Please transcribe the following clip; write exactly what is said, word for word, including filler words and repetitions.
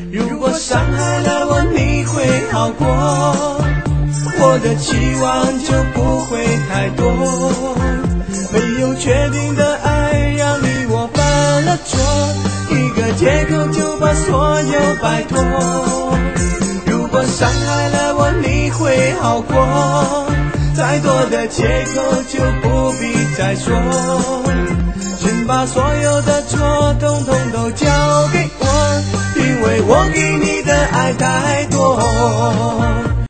如果伤害了我，你会好过，我的期望就不会太多。没有确定的爱，让你我犯了错，一个借口就把所有摆脱。如果伤害了我，你会好过，再多的借口就不必再说。请把所有的错统统都交给我，因为我给你的爱太多。